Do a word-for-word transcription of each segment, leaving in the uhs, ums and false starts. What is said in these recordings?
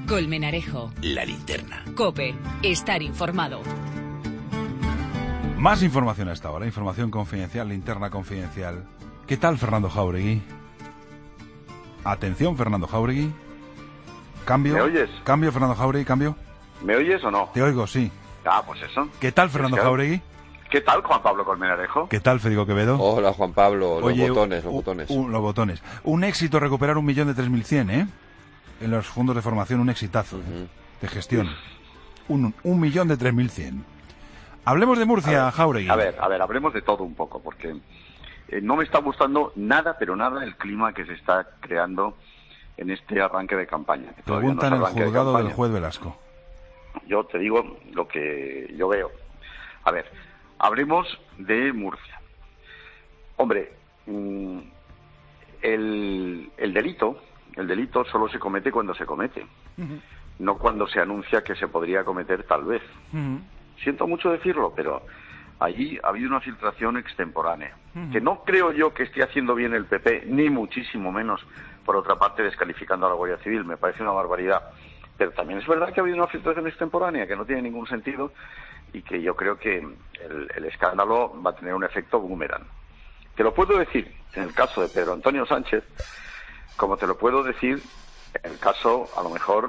Colmenarejo. La Linterna. COPE. Estar informado. Más información hasta ahora, información confidencial, linterna confidencial. ¿Qué tal, Fernando Jáuregui? Atención, Fernando Jáuregui. Cambio. ¿Me oyes? Cambio, Fernando Jáuregui, cambio. ¿Me oyes o no? Te oigo, sí. Ah, pues eso. ¿Qué tal, Fernando Jáuregui? ¿Qué tal, Juan Pablo Colmenarejo? ¿Qué tal, Federico Quevedo? Hola, Juan Pablo. Los Oye, botones, los u, botones. U, los botones. Un éxito recuperar un millón de tres mil cien, ¿eh? En los fondos de formación, un exitazo, uh-huh. ¿eh? De gestión. Un, un millón de tres mil cien. Hablemos de Murcia, a ver, Jáuregui. A ver, a ver, hablemos de todo un poco, porque eh, no me está gustando nada, pero nada el clima que se está creando en este arranque de campaña. Pregunta no en el juzgado de del juez Velasco. Yo te digo lo que yo veo. A ver, hablemos de Murcia. Hombre, mmm, el, el delito, el delito solo se comete cuando se comete, uh-huh. no cuando se anuncia que se podría cometer tal vez. Uh-huh. Siento mucho decirlo, pero allí ha habido una filtración extemporánea, uh-huh. que no creo yo que esté haciendo bien el P P, ni muchísimo menos, por otra parte, descalificando a la Guardia Civil. Me parece una barbaridad. Pero también es verdad que ha habido una filtración extemporánea que no tiene ningún sentido y que yo creo que el, el escándalo va a tener un efecto boomerang. Te lo puedo decir en el caso de Pedro Antonio Sánchez, como te lo puedo decir en el caso, a lo mejor,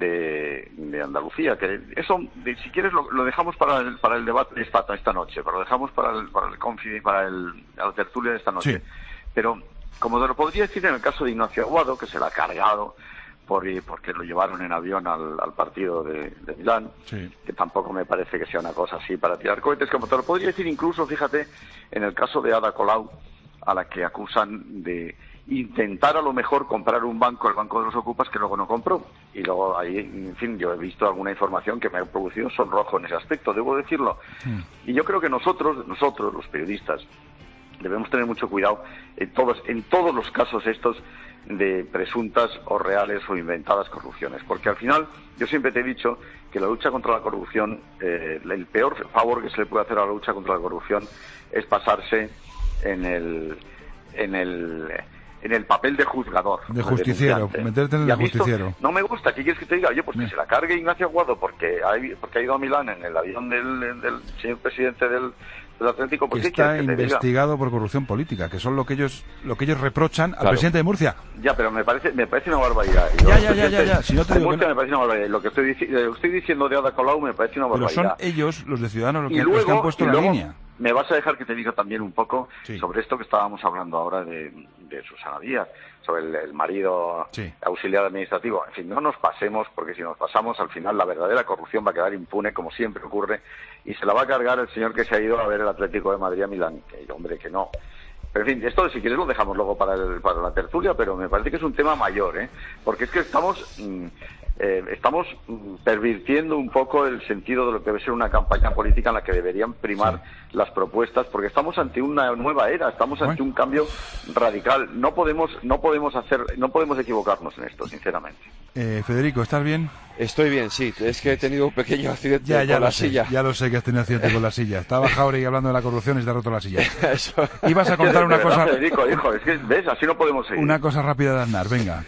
de, de Andalucía, que eso, de, si quieres, lo, lo dejamos para el, para el debate esta, esta noche, pero lo dejamos para el, para el, confi, para el, la tertulia de esta noche. Sí. Pero, como te lo podría decir en el caso de Ignacio Aguado, que se la ha cargado por, porque lo llevaron en avión al, al partido de, de Milán, sí. que tampoco me parece que sea una cosa así para tirar cohetes, como te lo podría decir incluso, fíjate, en el caso de Ada Colau, a la que acusan de intentar a lo mejor comprar un banco, el Banco de los Ocupas, que luego no compró. Y luego ahí, en fin, yo he visto alguna información que me ha producido sonrojo en ese aspecto, debo decirlo. Mm. Y yo creo que nosotros, nosotros, los periodistas, debemos tener mucho cuidado en todos, en todos los casos estos de presuntas o reales o inventadas corrupciones. Porque al final, yo siempre te he dicho que la lucha contra la corrupción, eh, el peor favor que se le puede hacer a la lucha contra la corrupción es pasarse en el... en el en el papel de juzgador. De justiciero, meterte en el justiciero. No me gusta, ¿qué quieres que te diga? Yo, pues que se la cargue Ignacio Aguado porque ha, porque ha ido a Milán en el avión del, del señor presidente del, del Atlético. Que está que investigado por corrupción política, que son lo que ellos lo que ellos reprochan claro. al presidente de Murcia. Ya, pero me parece me parece una barbaridad. Ya, ya, ya, ya, ya. Si no te digo Murcia que no... me parece una barbaridad. Lo que estoy, dici- estoy diciendo de Ada Colau me parece una barbaridad. Pero son ellos, los de Ciudadanos, los que, luego, los que han puesto la luego, línea. Me vas a dejar que te diga también un poco sí. sobre esto que estábamos hablando ahora de, de Susana Díaz, sobre el, el marido sí. auxiliar administrativo. En fin, no nos pasemos, porque si nos pasamos, al final la verdadera corrupción va a quedar impune, como siempre ocurre, y se la va a cargar el señor que se ha ido a ver el Atlético de Madrid a Milán. Que, hombre, que no. Pero, en fin, esto, si quieres, lo dejamos luego para, el, para la tertulia, pero me parece que es un tema mayor, ¿eh? Porque es que estamos... Mmm, Eh, estamos pervirtiendo un poco el sentido de lo que debe ser una campaña política en la que deberían primar sí. las propuestas, porque estamos ante una nueva era, estamos ante bueno. un cambio radical. No podemos, no podemos hacer, no podemos equivocarnos en esto, sinceramente. Eh, Federico, ¿estás bien? Estoy bien, sí. Es que he tenido un pequeño accidente ya, ya con la sé, silla. Ya lo sé que has tenido accidente con la silla. Estaba Jáuregui hablando de la corrupción y te ha roto la silla. Eso. Ibas a contar una cosa... Federico, hijo, es que, ¿ves? Así no podemos seguir. Una cosa rápida de Aznar, venga.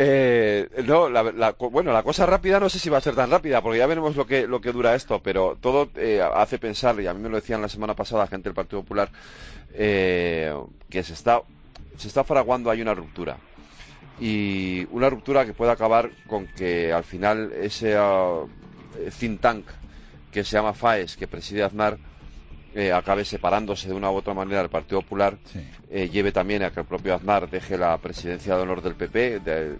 Eh, no, la, la, bueno, la cosa rápida no sé si va a ser tan rápida, porque ya veremos lo que lo que dura esto, pero todo eh, hace pensar, y a mí me lo decían la semana pasada gente del Partido Popular, eh, que se está se está fraguando hay una ruptura, y una ruptura que puede acabar con que al final ese uh, think tank que se llama FAES, que preside Aznar, Eh, acabe separándose de una u otra manera del Partido Popular, sí. eh, lleve también a que el propio Aznar deje la presidencia de honor del P P de,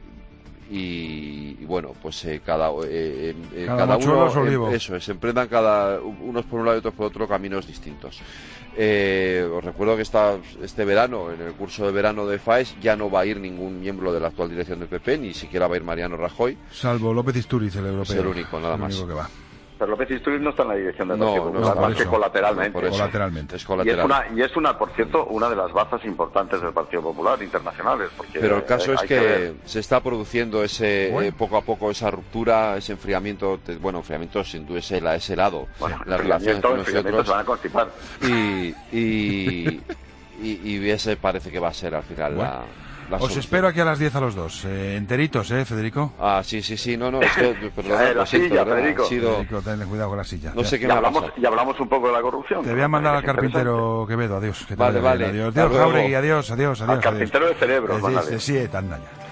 y, y bueno, pues eh, cada, eh, eh, cada, cada uno eh, eso es, emprendan cada unos por un lado y otros por otro caminos distintos. Eh, os recuerdo que esta, este verano, en el curso de verano de FAES, ya no va a ir ningún miembro de la actual dirección del P P, ni siquiera va a ir Mariano Rajoy, salvo López Istúriz, el europeo, es el único, nada el más único que va. Pero López Istúriz no está en la dirección del no, Partido Popular, no, más que colateralmente. No, colateralmente. Es colateral. Y es, una, y es una, por cierto, una de las bazas importantes del Partido Popular, internacionales. Porque, pero el caso eh, es que, que se está produciendo ese bueno. eh, poco a poco esa ruptura, ese enfriamiento, te, bueno, enfriamiento sin duda ese, la, ese lado, bueno, las relaciones entre nosotros. Se van a constipar. Y, y, y, y ese parece que va a ser al final bueno. la... la Os solución. espero aquí a las diez a los dos. Eh, enteritos, ¿eh, Federico? Ah, sí, sí, sí, no, no, es que, perdón, Eh, la lo siento, silla, ¿verdad? Federico. Ha sido... Federico, ten cuidado con la silla. No sé Y qué me ha hablamos, pasado. y hablamos un poco de la corrupción. Te voy a mandar Eh, al que es carpintero Quevedo. Adiós. Que te Vale, vaya bien. vale. Adiós, Hasta adiós luego. Jauregui. Adiós, adiós, adiós. Al carpintero adiós. de cerebros, Eh, mándale. sí, sí, sí, anda ya.